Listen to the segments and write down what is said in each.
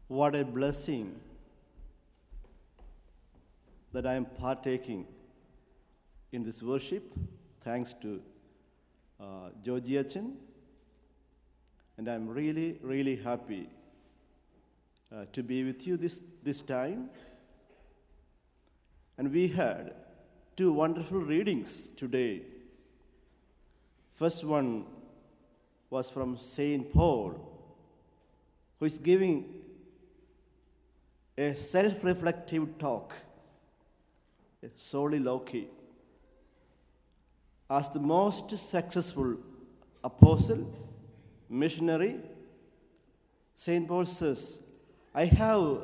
What a blessing that I am partaking in this worship, thanks to Georgie Achan. And I'm really, really happy to be with you this time. And we had two wonderful readings today. First one was from St. Paul, who is giving a self-reflective talk, a soliloquy. As the most successful apostle, missionary, St. Paul says, I have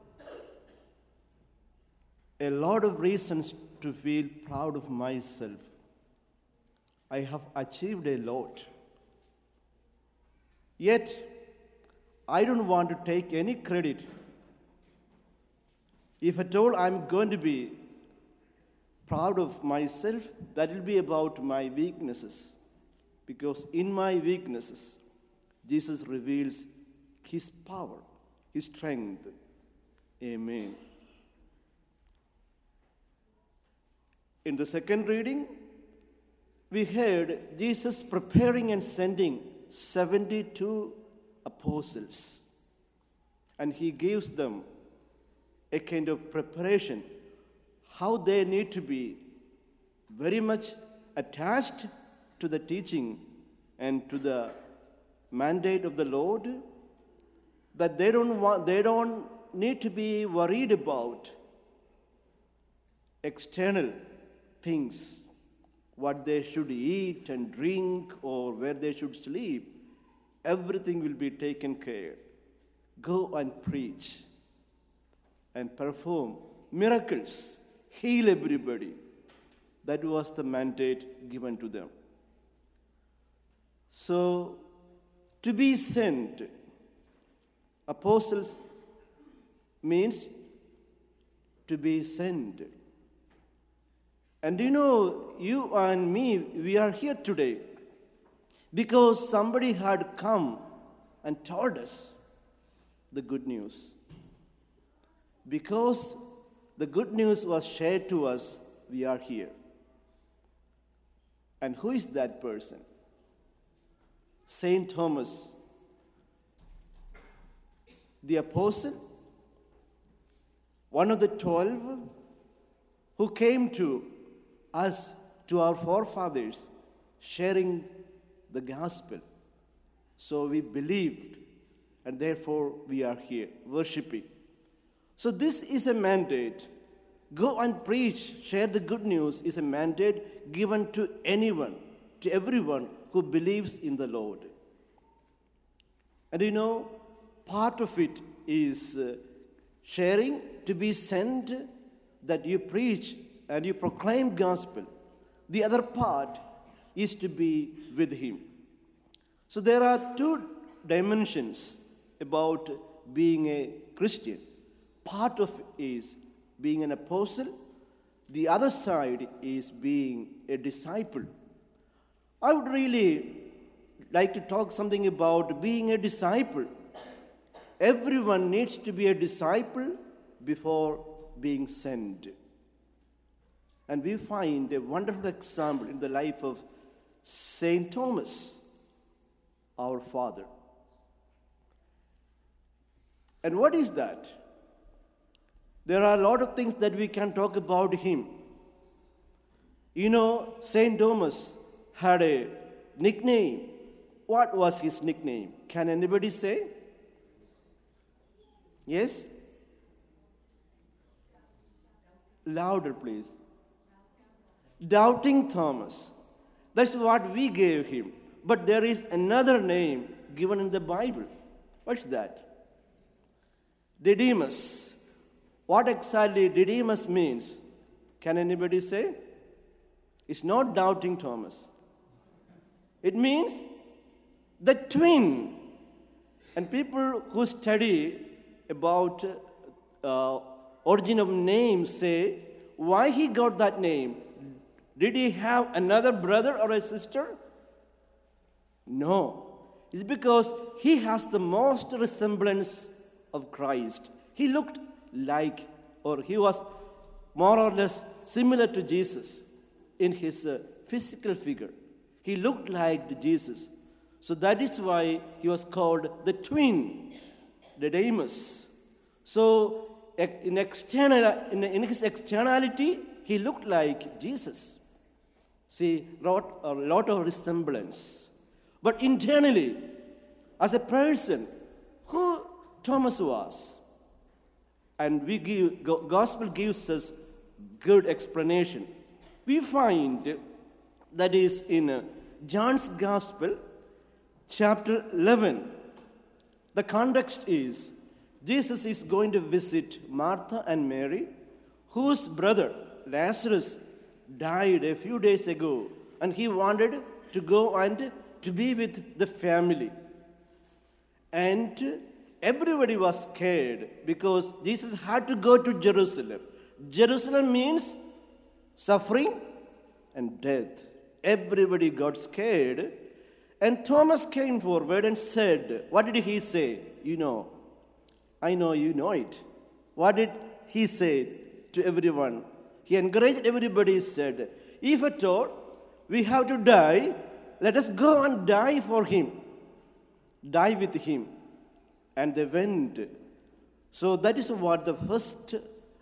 a lot of reasons to feel proud of myself. I have achieved a lot. Yet, I don't want to take any credit. If at all I'm going to be proud of myself, that will be about my weaknesses. Because in my weaknesses, Jesus reveals His power, His strength. Amen. In the second reading, we heard Jesus preparing and sending 72 apostles. And He gives them a kind of preparation, how they need to be very much attached to the teaching and to the mandate of the Lord, that they don't need to be worried about external things, what they should eat and drink or where they should sleep. Everything will be taken care. Go and preach and perform miracles, heal everybody. That was the mandate given to them. So, to be sent, apostles means to be sent. And you and me, we are here today because somebody had come and told us the good news. Because the good news was shared to us, we are here. And who is that person? St. Thomas, the apostle, one of the 12 who came to us, to our forefathers, sharing the gospel. So we believed, and therefore we are here, worshiping. So this is a mandate. Go and preach, share the good news is a mandate given to anyone, to everyone who believes in the Lord. And part of it is sharing, to be sent, that you preach and you proclaim gospel. The other part is to be with Him. So there are two dimensions about being a Christian. Part of it is being an apostle. The other side is being a disciple. I would really like to talk something about being a disciple. Everyone needs to be a disciple before being sent. And we find a wonderful example in the life of St. Thomas, our father. And what is that? There are a lot of things that we can talk about him. St. Thomas had a nickname. What was his nickname? Can anybody say? Yes? Louder, please. Doubting Thomas. That's what we gave him. But there is another name given in the Bible. What's that? Didymus. What exactly Didymus means? Can anybody say? It's not doubting Thomas. It means the twin. And people who study about origin of names say, why he got that name? Did he have another brother or a sister? No. It's because he has the most resemblance of Christ. He looked like, or he was more or less similar to Jesus in his physical figure. He looked like Jesus. So that is why he was called the twin, Didymus. So in his externality, he looked like Jesus. See, a lot of resemblance. But internally, as a person, who Thomas was, and gospel gives us good explanation. We find that is in John's Gospel, chapter 11. The context is Jesus is going to visit Martha and Mary, whose brother Lazarus died a few days ago, and he wanted to go and to be with the family. And everybody was scared because Jesus had to go to Jerusalem. Jerusalem means suffering and death. Everybody got scared. And Thomas came forward and said, what did he say? You know, I know you know it. What did he say to everyone? He encouraged everybody, said, if at all we have to die, let us go and die for him. Die with him. And they went. So that is what the first,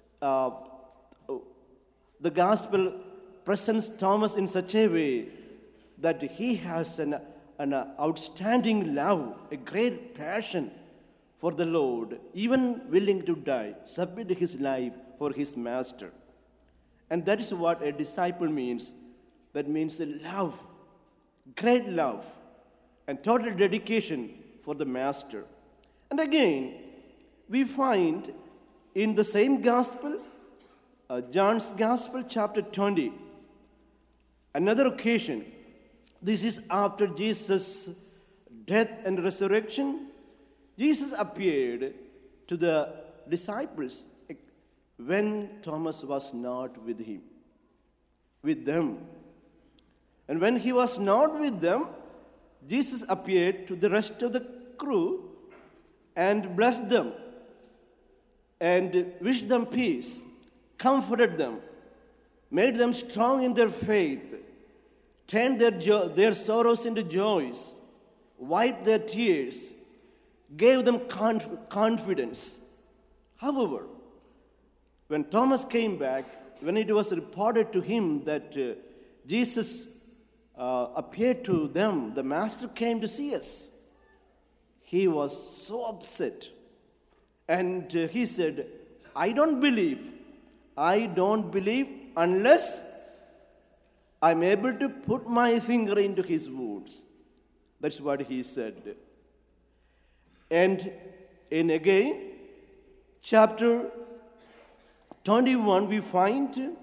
the gospel presents Thomas in such a way that he has an outstanding love, a great passion for the Lord, even willing to die, submit his life for his master. And that is what a disciple means. That means a love, great love, and total dedication for the master. And again, we find in the same gospel, John's Gospel, chapter 20, another occasion. This is after Jesus' death and resurrection. Jesus appeared to the disciples when Thomas was not with them. And when he was not with them, Jesus appeared to the rest of the crew and blessed them and wished them peace, comforted them, made them strong in their faith, turned their sorrows into joys, wiped their tears, gave them confidence. However, when Thomas came back, when it was reported to him that Jesus appeared to them, the Master came to see us, he was so upset. And he said, I don't believe unless I'm able to put my finger into his wounds. That's what he said. And again, chapter 21, we find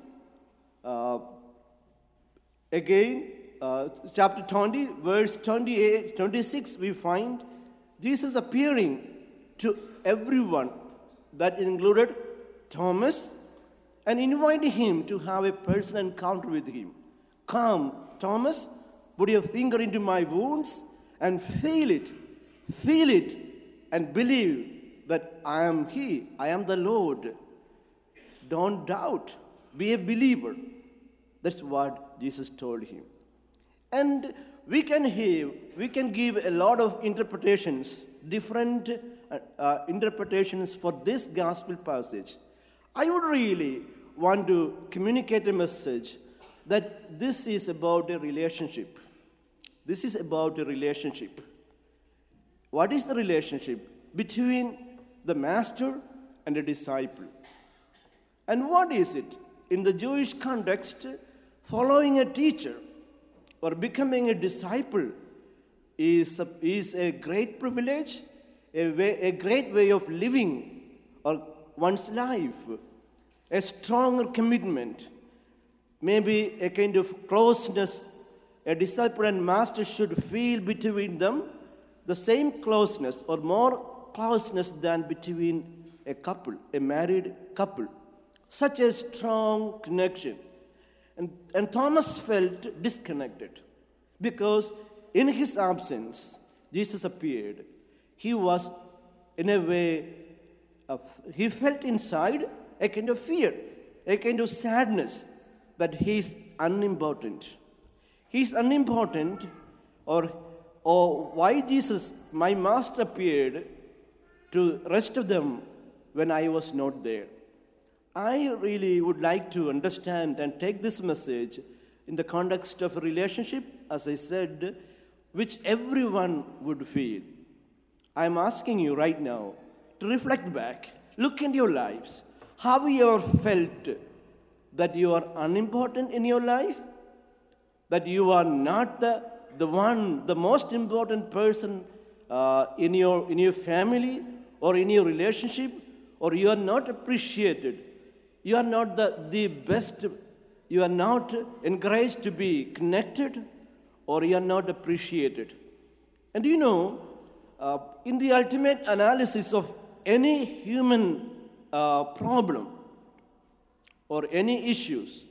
chapter 20, verse 28, 26, we find Jesus appearing to everyone. That included Thomas, and invited him to have a personal encounter with him. Come, Thomas, put your finger into my wounds and feel it, and believe that I am He, I am the Lord. Don't doubt, be a believer. That's what Jesus told him. And we can give a lot of interpretations, different interpretations for this gospel passage. I would really want to communicate a message that this is about a relationship. This is about a relationship. What is the relationship between the master and the disciple? And what is it? In the Jewish context, following a teacher or becoming a disciple is a great privilege, a great way of living or one's life, a stronger commitment, maybe a kind of closeness a disciple and master should feel between them, the same closeness or more closeness than between a couple, a married couple. Such a strong connection. And Thomas felt disconnected because in his absence, Jesus appeared. He was, in a way, he felt inside a kind of fear, a kind of sadness that he is unimportant. He is unimportant, or why Jesus, my master, appeared to rest of them when I was not there. I really would like to understand and take this message in the context of a relationship, as I said, which everyone would feel. I'm asking you right now to reflect back, look into your lives. Have you ever felt that you are unimportant in your life? That you are not the most important person in your family or in your relationship, or you are not appreciated? You are not the best. You are not encouraged to be connected, or you are not appreciated. And you know, in the ultimate analysis of any human problem or any issues,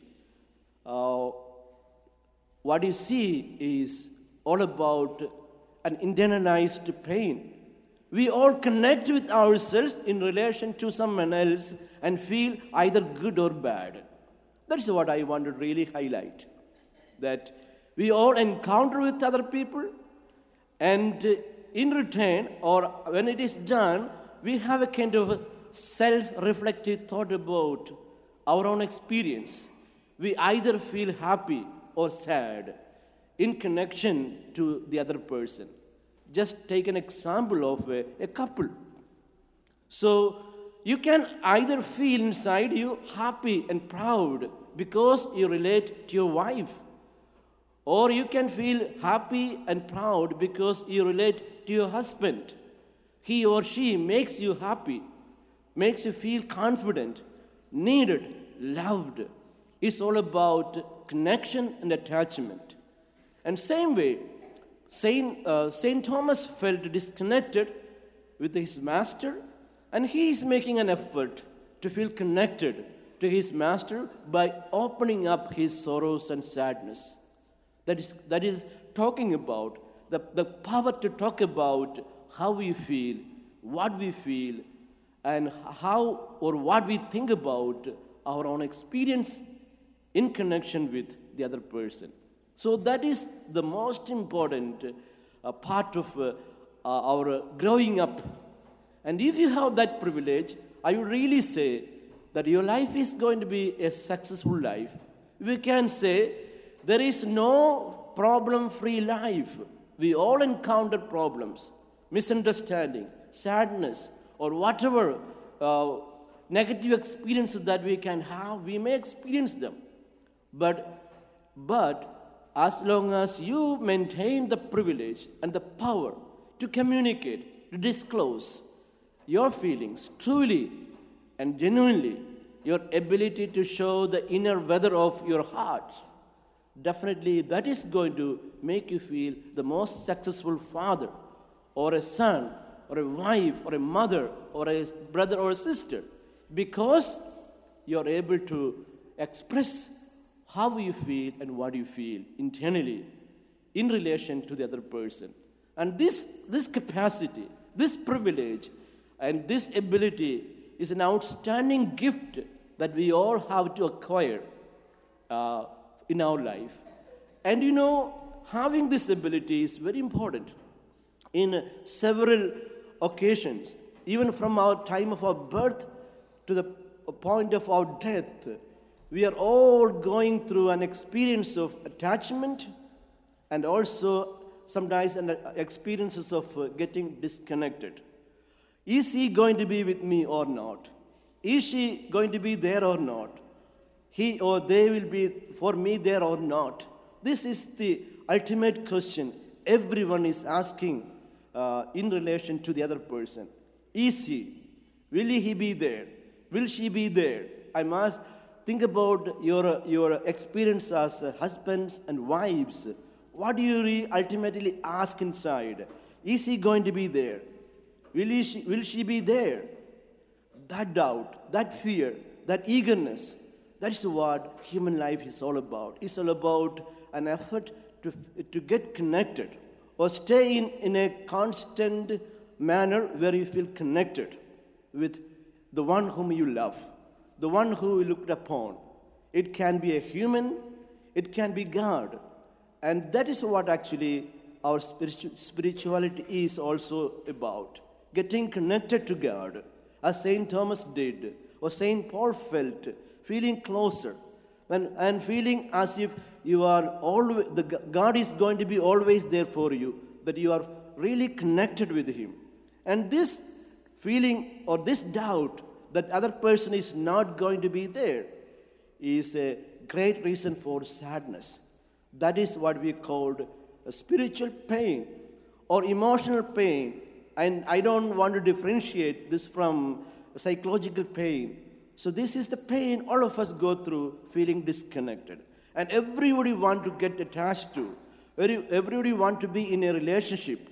what you see is all about an internalized pain. We all connect with ourselves in relation to someone else and feel either good or bad. That's what I want to really highlight. That we all encounter with other people, and in return, or when it is done, we have a kind of self-reflective thought about our own experience. We either feel happy or sad in connection to the other person. Just take an example of a couple. So you can either feel inside you happy and proud because you relate to your wife, or you can feel happy and proud because you relate to your husband. He or she makes you happy, makes you feel confident, needed, loved. It's all about connection and attachment. And same way, Saint Thomas felt disconnected with his master, and he is making an effort to feel connected to his master by opening up his sorrows and sadness. That is talking about the power to talk about how we feel, what we feel, and how or what we think about our own experience in connection with the other person. So that is the most important part of our growing up. And if you have that privilege, I would really say that your life is going to be a successful life. We can say there is no problem-free life. We all encounter problems, misunderstanding, sadness, or whatever negative experiences that we can have. We may experience them. But as long as you maintain the privilege and the power to communicate, to disclose your feelings truly and genuinely, your ability to show the inner weather of your hearts, definitely that is going to make you feel the most successful father or a son or a wife or a mother or a brother or a sister, because you're able to express how you feel and what you feel internally in relation to the other person. And this capacity, this privilege, and this ability is an outstanding gift that we all have to acquire in our life. And you know, having this ability is very important. In several occasions, even from our time of our birth to the point of our death, we are all going through an experience of attachment and also sometimes an experiences of getting disconnected. Is he going to be with me or not? Is she going to be there or not? He or they will be for me there or not? This is the ultimate question everyone is asking in relation to the other person. Is he? Will he be there? Will she be there? I must think about your experience as husbands and wives. What do you ultimately ask inside? Is he going to be there? Will she be there? That doubt, that fear, that eagerness, that's what human life is all about. It's all about an effort to get connected or stay in a constant manner where you feel connected with the one whom you love, the one who you looked upon. It can be a human, it can be God. And that is what actually our spirituality is also about. Getting connected to God, as St. Thomas did, or St. Paul felt, feeling closer, and feeling as if you are always, God is going to be always there for you, that you are really connected with Him. And this feeling or this doubt that other person is not going to be there is a great reason for sadness. That is what we called a spiritual pain or emotional pain. And I don't want to differentiate this from psychological pain. So this is the pain all of us go through, feeling disconnected. And everybody want to get attached to. Everybody want to be in a relationship.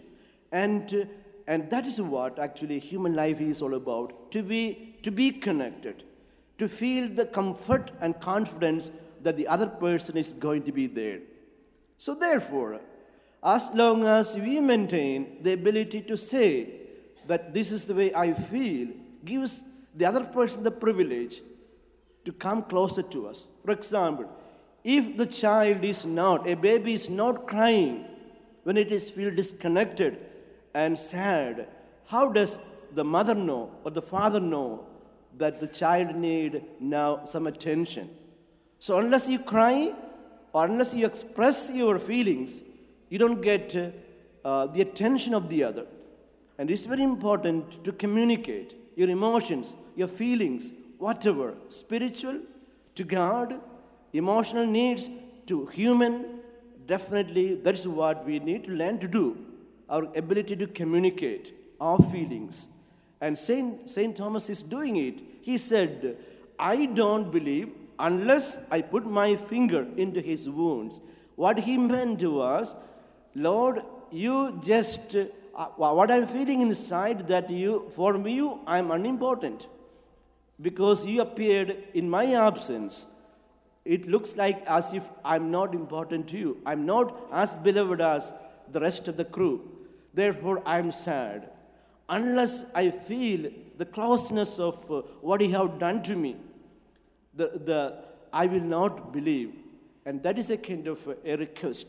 And that is what actually human life is all about. To be connected. To feel the comfort and confidence that the other person is going to be there. So therefore, as long as we maintain the ability to say that this is the way I feel, gives the other person the privilege to come closer to us. For example, if the child is not, a baby is not crying when it is feel disconnected and sad, how does the mother know or the father know that the child need now some attention? So unless you cry or unless you express your feelings, you don't get the attention of the other. And it's very important to communicate your emotions, your feelings, whatever, spiritual to God, emotional needs to human. Definitely, that's what we need to learn to do. Our ability to communicate our feelings. And Saint Thomas is doing it. He said, I don't believe unless I put my finger into his wounds. What he meant was, Lord, you just, what I'm feeling inside that for you, I'm unimportant. Because you appeared in my absence. It looks like as if I'm not important to you. I'm not as beloved as the rest of the crew. Therefore, I'm sad. Unless I feel the closeness of what you have done to me, I will not believe. And that is a kind of a request,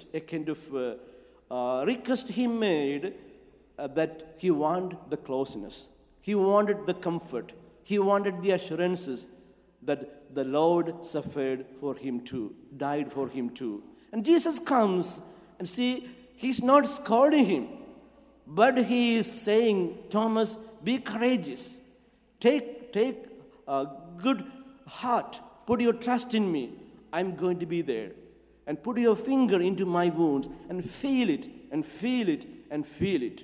request he made that he wanted the closeness. He wanted the comfort. He wanted the assurances that the Lord suffered for him too, died for him too. And Jesus comes and see, he's not scolding him, but he is saying, Thomas, be courageous. Take a good heart. Put your trust in me. I'm going to be there. And put your finger into my wounds and feel it, and feel it, and feel it.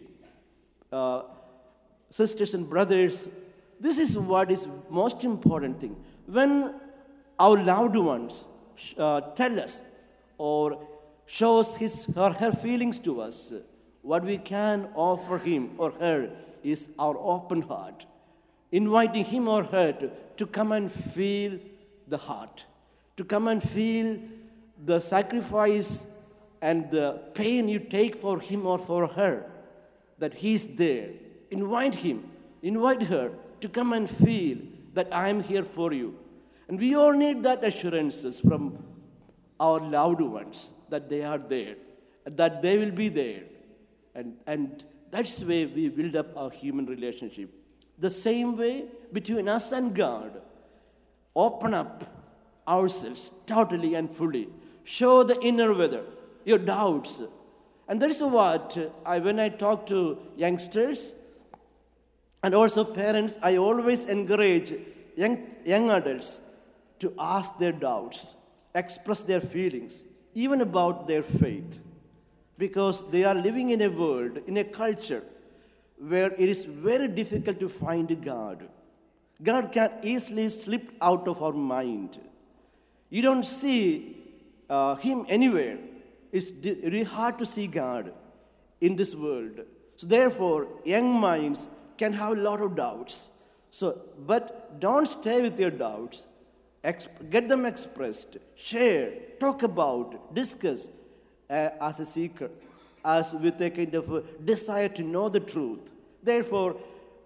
Sisters and brothers, this is what is most important thing. When our loved ones tell us or shows his or her feelings to us, what we can offer him or her is our open heart, inviting him or her to come and feel the heart, to come and feel the sacrifice and the pain you take for him or for her, that he's there. Invite him, invite her to come and feel that I am here for you. And we all need that assurances from our loved ones, that they are there, that they will be there. And that's the way we build up our human relationship. The same way between us and God. Open up ourselves totally and fully. Show the inner weather, your doubts. And that is what, when I talk to youngsters and also parents, I always encourage young adults to ask their doubts, express their feelings, even about their faith. Because they are living in a world, in a culture, where it is very difficult to find God. God can easily slip out of our mind. You don't see him anywhere. It's really hard to see God in this world. So therefore, young minds can have a lot of doubts. But don't stay with your doubts. Get them expressed, share, talk about, discuss as a seeker, as with a kind of a desire to know the truth. Therefore,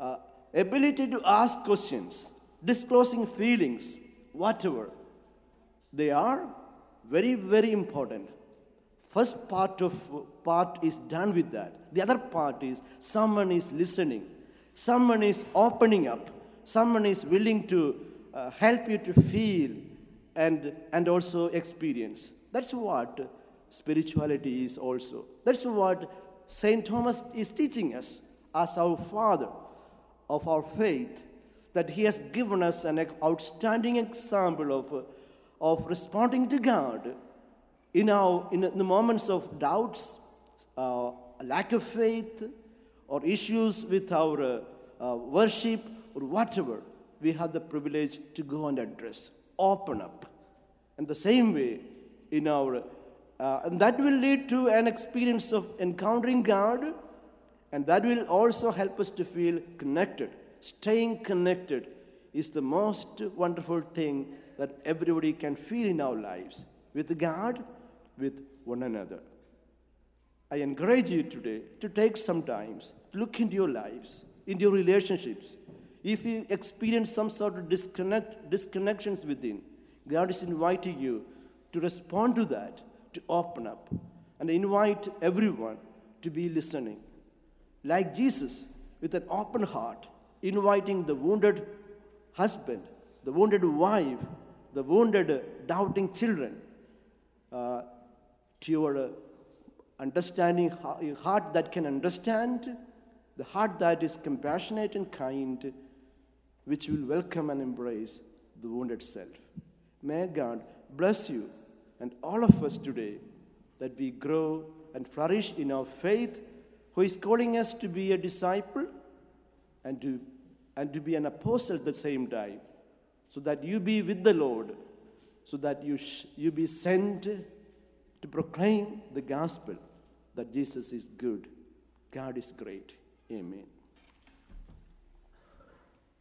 ability to ask questions, disclosing feelings, whatever. They are very, very important. First part is done with that. The other part is someone is listening, someone is opening up, someone is willing to help you to feel and also experience. That's what spirituality is also. That's what St. Thomas is teaching us as our father of our faith, that he has given us an outstanding example of responding to God in the moments of doubts, lack of faith, or issues with our worship, or whatever. We have the privilege to go and address, open up. And the same way, and that will lead to an experience of encountering God, and that will also help us to feel connected. Staying connected is the most wonderful thing that everybody can feel in our lives, with God, with one another. I encourage you today to take some time to look into your lives, into your relationships. If you experience some sort of disconnections within, God is inviting you to respond to that, to open up, and invite everyone to be listening. Like Jesus, with an open heart, inviting the wounded husband, the wounded wife, the wounded doubting children to your understanding heart that can understand, the heart that is compassionate and kind, which will welcome and embrace the wounded self. May God bless you and all of us today, that we grow and flourish in our faith, who is calling us to be a disciple and to be an apostle at the same time, so that you be with the Lord, so that you be sent to proclaim the gospel that Jesus is good, God is great. Amen.